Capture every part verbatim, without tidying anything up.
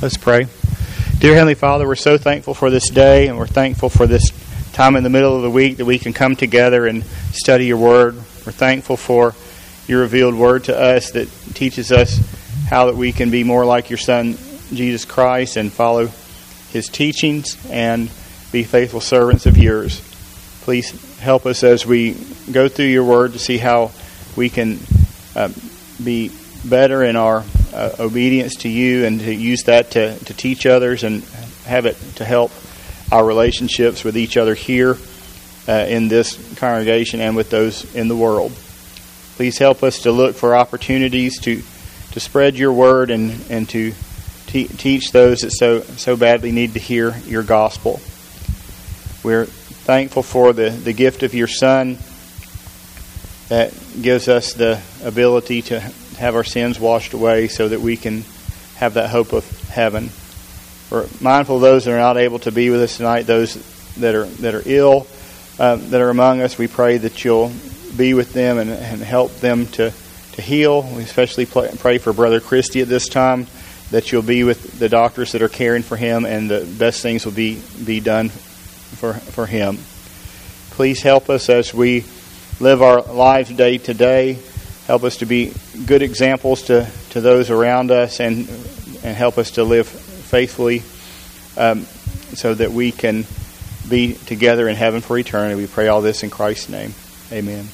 Let's pray. Dear Heavenly Father, we're so thankful for this day, and we're thankful for this time in the middle of the week that we can come together and study your word. We're thankful for your revealed word to us that teaches us how that we can be more like your Son, Jesus Christ, and follow his teachings and be faithful servants of yours. Please help us as we go through your word to see how we can uh, be better in our uh, obedience to you, and to use that to, to teach others and have it to help our relationships with each other here uh, in this congregation and with those in the world. Please help us to look for opportunities to, to spread your word and, and to te- teach those that so, so badly need to hear your gospel. We're thankful for the, the gift of your Son that gives us the ability to have our sins washed away so that we can have that hope of heaven. We're mindful of those that are not able to be with us tonight, those that are that are ill, uh, that are among us. We pray that you'll be with them and, and help them to, to heal. We especially pray for Brother Christy at this time, that you'll be with the doctors that are caring for him, and the best things will be, be done for, for him. Please help us as we live our lives day to day. Help us to be good examples to, to those around us, and and help us to live faithfully um, so that we can be together in heaven for eternity. We pray all this in Christ's name. Amen.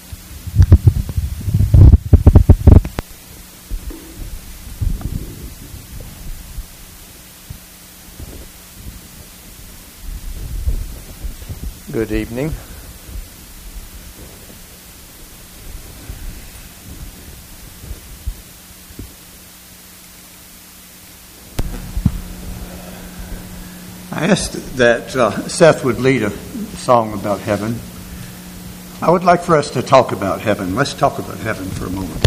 Good evening. I asked that uh, Seth would lead a song about heaven. I would like for us to talk about heaven. Let's talk about heaven for a moment.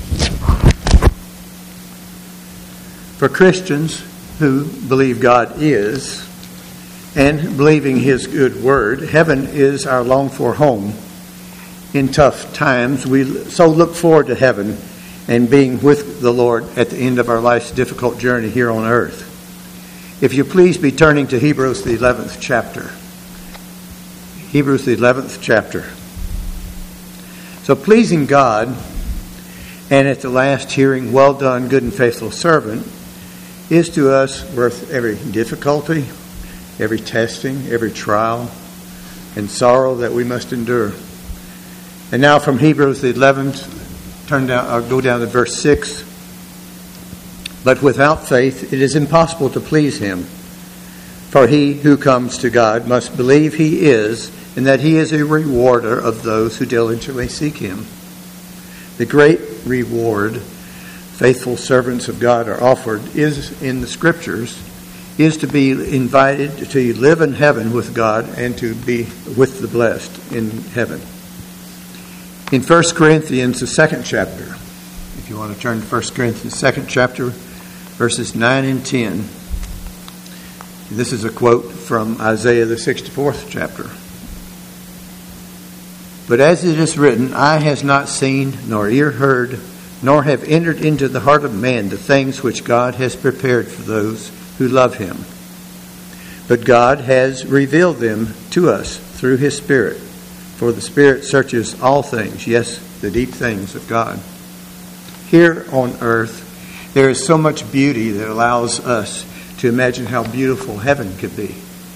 For Christians who believe God is, and believing his good word, heaven is our longed-for home. In tough times, we so look forward to heaven and being with the Lord at the end of our life's difficult journey here on earth. If you please be turning to Hebrews, the eleventh chapter. Hebrews, the eleventh chapter. So pleasing God, and at the last hearing, well done, good and faithful servant, is to us worth every difficulty, every testing, every trial, and sorrow that we must endure. And now from Hebrews, the eleventh, turn down, I'll go down to verse six. But without faith it is impossible to please him. For he who comes to God must believe he is, and that he is a rewarder of those who diligently seek him. The great reward faithful servants of God are offered is in the Scriptures, is to be invited to live in heaven with God and to be with the blessed in heaven. In First Corinthians, the second chapter, if you want to turn to First Corinthians, second chapter, verses nine and ten. This is a quote from Isaiah, the sixty-fourth chapter. But as it is written, eye has not seen, nor ear heard, nor have entered into the heart of man the things which God has prepared for those who love him. But God has revealed them to us through his Spirit. For the Spirit searches all things, yes, the deep things of God. Here on earth, there is so much beauty that allows us to imagine how beautiful heaven could be.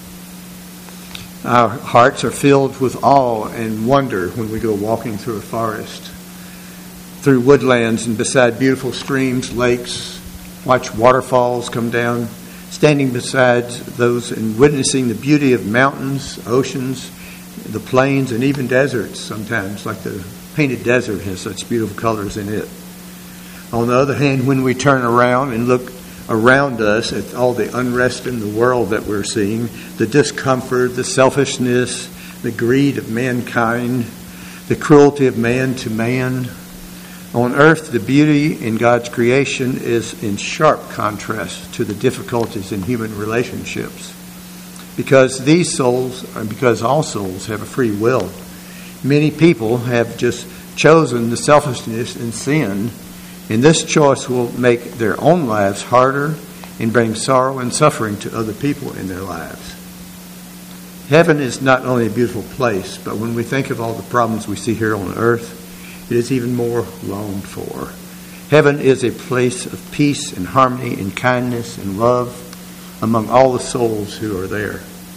Our hearts are filled with awe and wonder when we go walking through a forest, through woodlands and beside beautiful streams, lakes, watch waterfalls come down, standing beside those and witnessing the beauty of mountains, oceans, the plains, and even deserts sometimes, like the painted desert has such beautiful colors in it. On the other hand, when we turn around and look around us at all the unrest in the world that we're seeing, the discomfort, the selfishness, the greed of mankind, the cruelty of man to man, on earth, the beauty in God's creation is in sharp contrast to the difficulties in human relationships. Because these souls, and because all souls have a free will, many people have just chosen the selfishness and sin, and this choice will make their own lives harder and bring sorrow and suffering to other people in their lives. Heaven is not only a beautiful place, but when we think of all the problems we see here on earth, it is even more longed for. Heaven is a place of peace and harmony and kindness and love among all the souls who are there.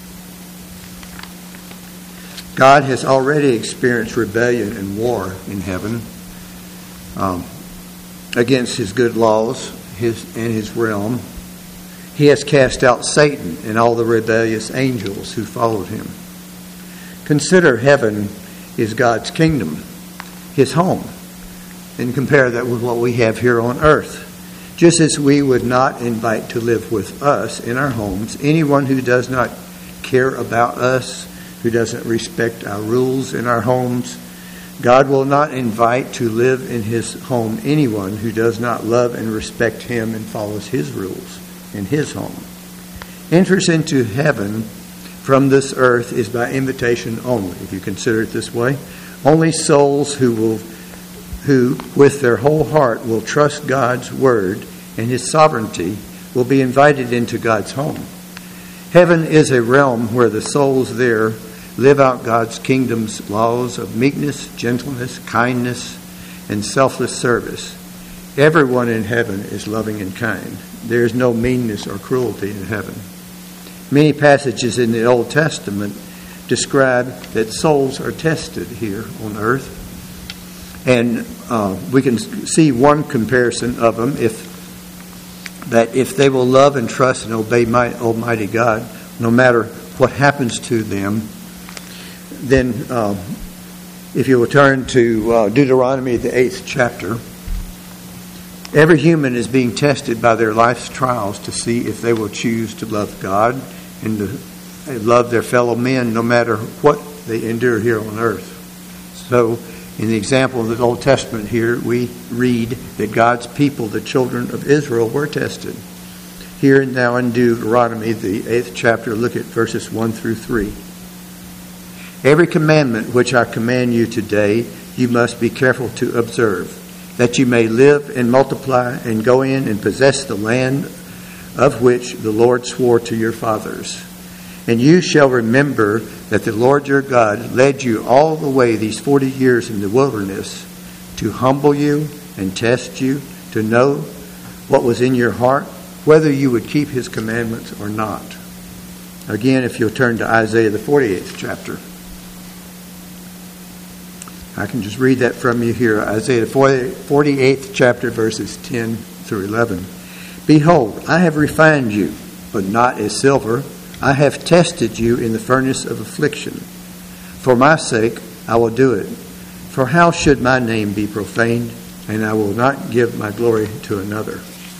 God has already experienced rebellion and war in heaven um, against his good laws his, and his realm. He has cast out Satan and all the rebellious angels who followed him. Consider heaven is God's kingdom, his home, and compare that with what we have here on earth. Just as we would not invite to live with us in our homes anyone who does not care about us, who doesn't respect our rules in our homes, God will not invite to live in his home anyone who does not love and respect him and follows his rules in his home. Entrance into heaven from this earth is by invitation only, if you consider it this way. Only souls who will who with their whole heart will trust God's word and his sovereignty will be invited into God's home. Heaven is a realm where the souls there live out God's kingdom's laws of meekness, gentleness, kindness, and selfless service. Everyone in heaven is loving and kind. There is no meanness or cruelty in heaven. Many passages in the Old Testament describe that souls are tested here on earth. And uh, we can see one comparison of them, if that if they will love and trust and obey my Almighty God, no matter what happens to them, then uh, if you will turn to uh, Deuteronomy, the eighth chapter, every human is being tested by their life's trials to see if they will choose to love God and to love their fellow men no matter what they endure here on earth. So, in the example of the Old Testament here, we read that God's people, the children of Israel, were tested. Here and now in Deuteronomy, the eighth chapter, look at verses one through three. Every commandment which I command you today, you must be careful to observe, that you may live and multiply and go in and possess the land of which the Lord swore to your fathers. And you shall remember that the Lord your God led you all the way these forty years in the wilderness to humble you and test you, to know what was in your heart, whether you would keep his commandments or not. Again, if you'll turn to Isaiah, the forty-eighth chapter. I can just read that from you here. Isaiah, the forty-eighth chapter, verses ten through eleven. Behold, I have refined you, but not as silver. I have tested you in the furnace of affliction. For my sake, I will do it. For how should my name be profaned? And I will not give my glory to another.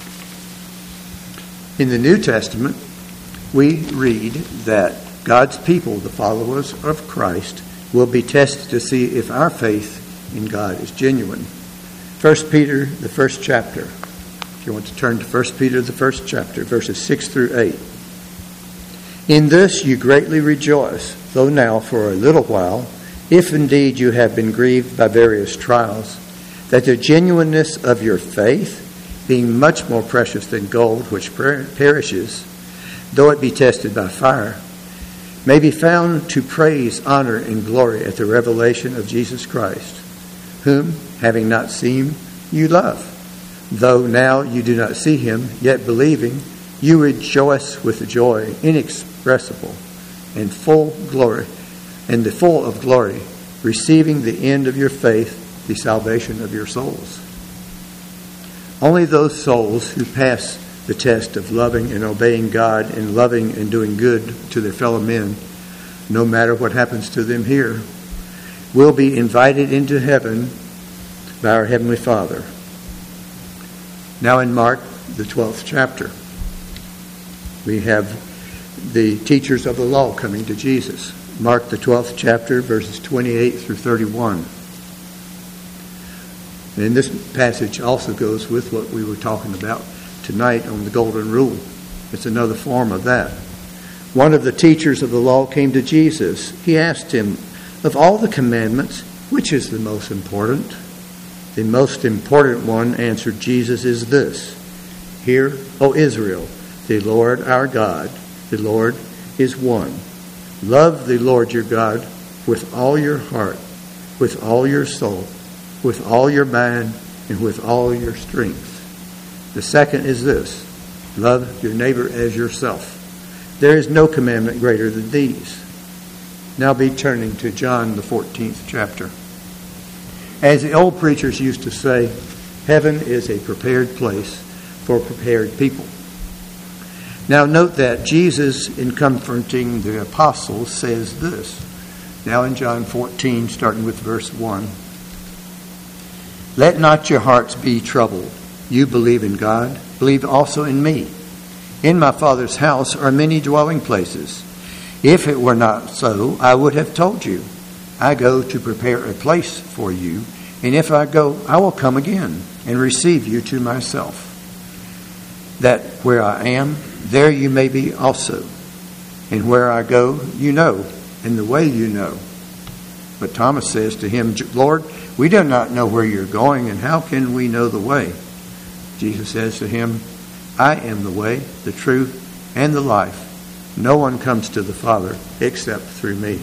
In the New Testament, we read that God's people, the followers of Christ, will be tested to see if our faith in God is genuine. First Peter, the first chapter. If you want to turn to First Peter, the first chapter, verses six through eight. In this you greatly rejoice, though now for a little while, if indeed you have been grieved by various trials, that the genuineness of your faith, being much more precious than gold which perishes, though it be tested by fire, may be found to praise, honor, and glory at the revelation of Jesus Christ, whom, having not seen, you love. Though now you do not see him, yet believing, you rejoice with a joy inexpressible and full glory, and the full of glory, receiving the end of your faith, the salvation of your souls. Only those souls who pass the test of loving and obeying God and loving and doing good to their fellow men, no matter what happens to them here, will be invited into heaven by our Heavenly Father. Now in Mark, the twelfth chapter, we have the teachers of the law coming to Jesus. Mark, the twelfth chapter, verses twenty-eight through thirty-one. And this passage also goes with what we were talking about tonight on the Golden Rule. It's another form of that. One of the teachers of the law came to Jesus. He asked him, of all the commandments, which is the most important? The most important one, answered Jesus, is this. Hear, O Israel, the Lord our God, the Lord is one. Love the Lord your God with all your heart, with all your soul, with all your mind, and with all your strength. The second is this: love your neighbor as yourself. There is no commandment greater than these. Now be turning to John, the fourteenth chapter. As the old preachers used to say, heaven is a prepared place for prepared people. Now note that Jesus, in comforting the apostles, says this. Now in John fourteen, starting with verse one. Let not your hearts be troubled. You believe in God, believe also in me. In my Father's house are many dwelling places. If it were not so, I would have told you. I go to prepare a place for you, and if I go, I will come again and receive you to myself, that where I am, there you may be also. And where I go, you know, and the way you know. But Thomas says to him, Lord, we do not know where you're going, and how can we know the way? Jesus says to him, I am the way, the truth, and the life. No one comes to the Father except through me.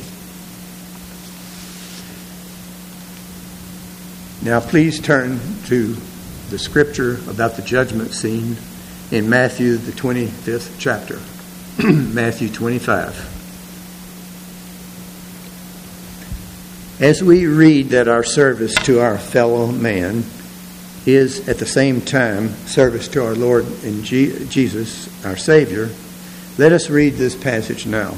Now please turn to the scripture about the judgment scene in Matthew, the twenty-fifth chapter. Matthew twenty-five. As we read that our service to our fellow man is at the same time service to our Lord and G- Jesus, our Savior, let us read this passage now.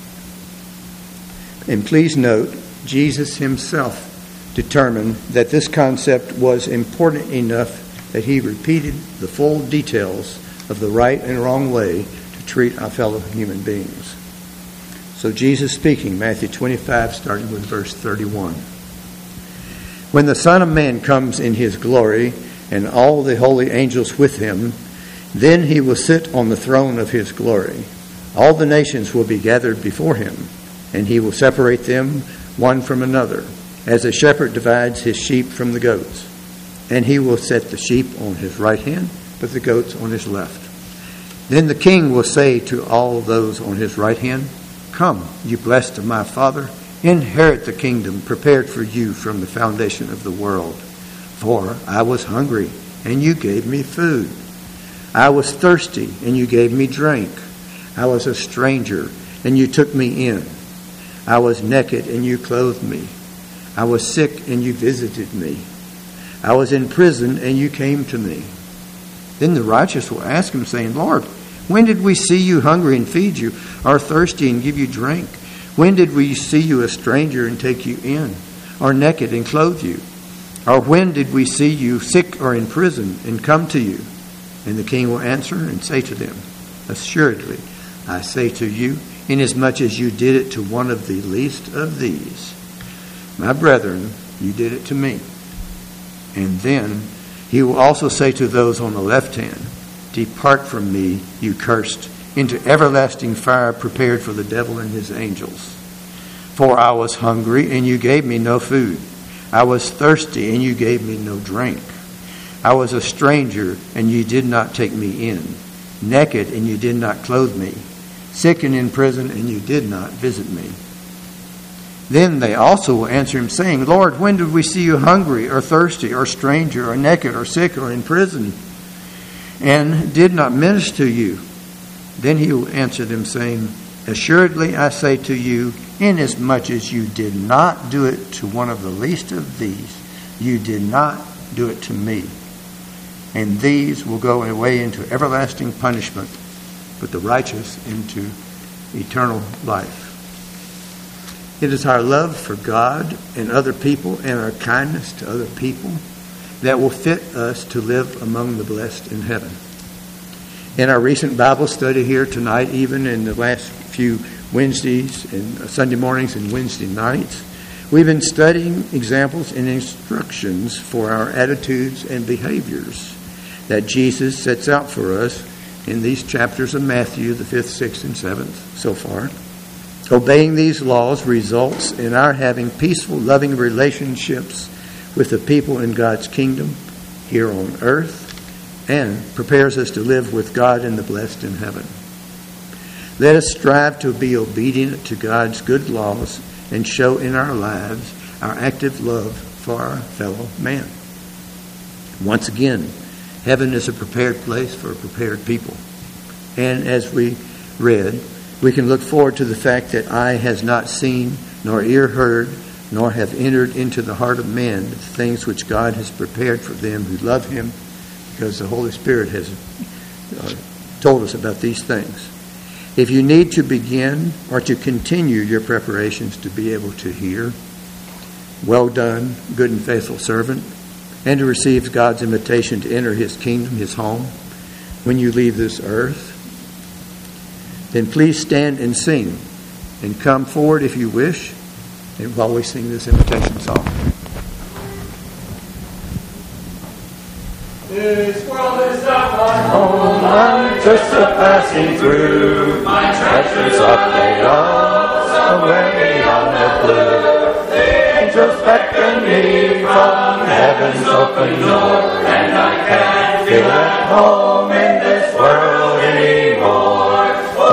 And please note, Jesus himself determined that this concept was important enough that he repeated the full details of the right and wrong way to treat our fellow human beings. So Jesus speaking, Matthew twenty-five, starting with verse thirty-one. When the Son of Man comes in his glory, and all the holy angels with him, then he will sit on the throne of his glory. All the nations will be gathered before him, and he will separate them one from another, as a shepherd divides his sheep from the goats. And he will set the sheep on his right hand, but the goats on his left. Then the king will say to all those on his right hand, Come, you blessed of my Father, inherit the kingdom prepared for you from the foundation of the world. For I was hungry, and you gave me food. I was thirsty, and you gave me drink. I was a stranger, and you took me in. I was naked, and you clothed me. I was sick, and you visited me. I was in prison, and you came to me. Then the righteous will ask him, saying, Lord, when did we see you hungry and feed you, or thirsty and give you drink? When did we see you a stranger and take you in, or naked and clothe you? Or when did we see you sick or in prison and come to you? And the king will answer and say to them, Assuredly, I say to you, inasmuch as you did it to one of the least of these, my brethren, you did it to me. And then he will also say to those on the left hand, Depart from me, you cursed, into everlasting fire prepared for the devil and his angels. For I was hungry, and you gave me no food. I was thirsty, and you gave me no drink. I was a stranger, and you did not take me in. Naked, and you did not clothe me. Sick and in prison, and you did not visit me. Then they also will answer him, saying, Lord, when did we see you hungry, or thirsty, or stranger, or naked, or sick, or in prison, and did not minister to you? Then he will answer them, saying, Assuredly, I say to you, inasmuch as you did not do it to one of the least of these, you did not do it to me. And these will go away into everlasting punishment, but the righteous into eternal life. It is our love for God and other people and our kindness to other people that will fit us to live among the blessed in heaven. In our recent Bible study here tonight, even in the last few Wednesdays and Sunday mornings and Wednesday nights, we've been studying examples and instructions for our attitudes and behaviors that Jesus sets out for us in these chapters of Matthew, the fifth, sixth, and seventh so far. Obeying these laws results in our having peaceful, loving relationships with the people in God's kingdom here on earth and prepares us to live with God and the blessed in heaven. Let us strive to be obedient to God's good laws and show in our lives our active love for our fellow man. Once again, heaven is a prepared place for prepared people. And as we read, we can look forward to the fact that eye has not seen, nor ear heard, nor have entered into the heart of man the things which God has prepared for them who love him, because the Holy Spirit has uh, told us about these things. If you need to begin or to continue your preparations to be able to hear, well done, good and faithful servant, and to receive God's invitation to enter his kingdom, his home, when you leave this earth, then please stand and sing, and come forward if you wish, and while we sing this invitation song. This world is not my home, I'm just a passing through. My treasures up they are, somewhere beyond the blue. The angels beckon me from heaven's open door, and I can't feel at home in this world anymore.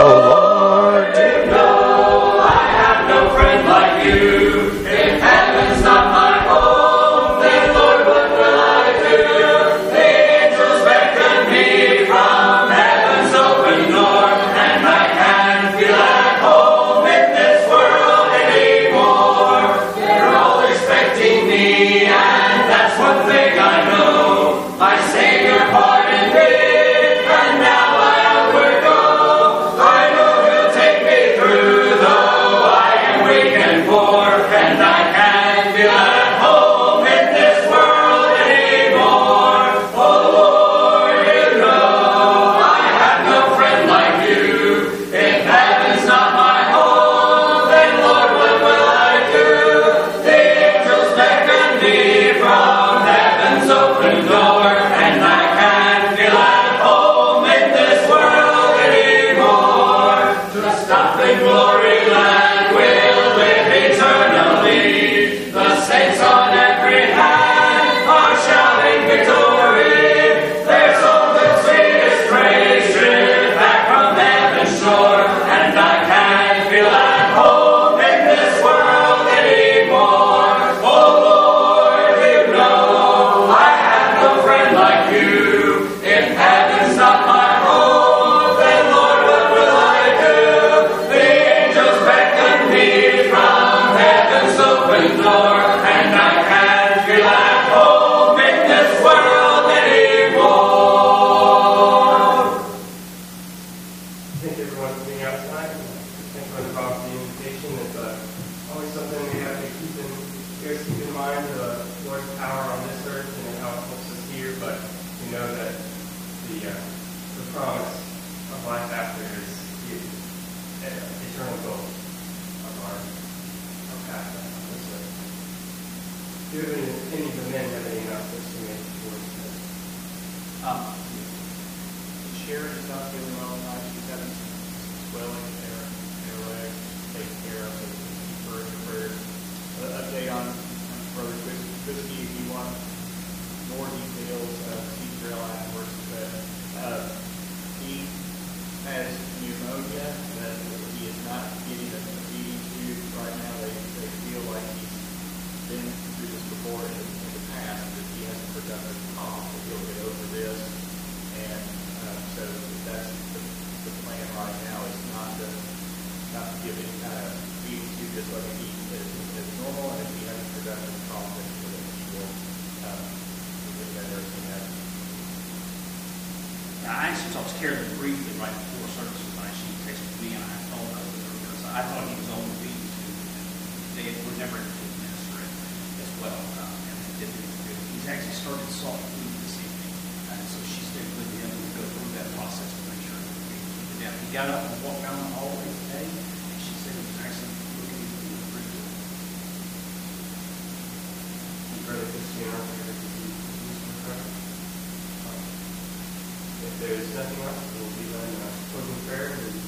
Oh Lord, you know I have no friend like you. If heaven's not my home, then Lord, what will I do? The angels beckon me from heaven's open door, and I can't feel at home in this world anymore. They're all expecting me, and that's one thing I know. My Savior pardoned me, and now I onward go. I know He'll take me through, though I am weak and poor, and I can't feel at home in this world anymore. Oh Lord, you know I have no friend like you. If heaven's not my home, then Lord, what will I do? The angels beckon me from heaven's open door, and I can't feel at home in this world anymore. To stop in glory land will live eternally. The saints on every hand are shouting victory. Their souls will sing His praise drift back from heaven's shore, and I can't feel at home in this world anymore. Oh Lord, you know I have no friend like you. If heaven's not my home, then Lord, what will I do? The angels beckon me from heaven's open door, and I can't feel at home in this world anymore. Thank everyone for being out tonight. Thank you for the invitation. It's uh, always something we have to keep in, you guys keep in mind, the Lord's power on this earth and how it helps us here, but we know that the uh, the promise of life after is the uh, eternal goal of our, our path on this earth. Do any, any of the men have any announcements to make before we finish? Um, Sharon is not feeling well tonight. She's having some swelling in her, in her legs, taken care of, so keep her in prayer. Uh, update on, on Brother Christie, if you want more details, uh, see Drill afterwards. But uh, he has pneumonia, and that he is not getting a feeding tube right now. They, they feel like he's been through this before in the, in the past, that he has a productive cough, that he'll get over this. And uh, so that's the, the plan right now, is not to, not to give any kind of feeding tube, just let him eat as, as normal, and if he has a productive cough, then he will uh, get better as he has. Now, I actually talked to Carolyn briefly right before service tonight. She texted me, and I told her because I thought he was on the feeding tube. They were never able to administer it as well, um, and they didn't do it. He's actually started salt food this evening, and so she stayed with him to go through that process to make sure that we keep it down. He got up and walked down the hallway today, and she said he was actually looking pretty good. Brother Christian, if there's nothing else, we'll be on uh, closing prayer and we'll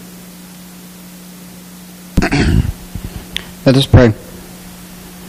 Let us pray.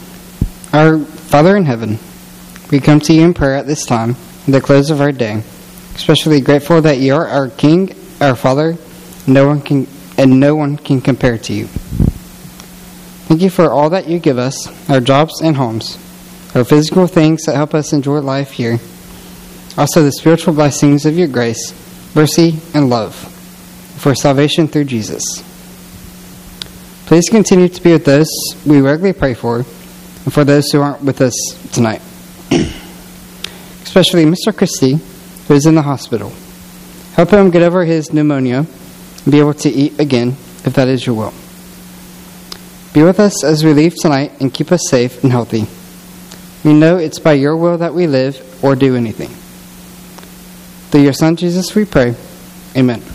Our Father in heaven, we come to you in prayer at this time, at the close of our day. Especially grateful that you are our King, our Father, no one can, and no one can compare to you. Thank you for all that you give us, our jobs and homes, our physical things that help us enjoy life here. Also the spiritual blessings of your grace, mercy, and love for salvation through Jesus. Please continue to be with those we regularly pray for and for those who aren't with us tonight. Especially Mister Christie, who is in the hospital. Help him get over his pneumonia and be able to eat again, if that is your will. Be with us as we leave tonight and keep us safe and healthy. We know it's by your will that we live or do anything. Through your Son, Jesus, we pray. Amen.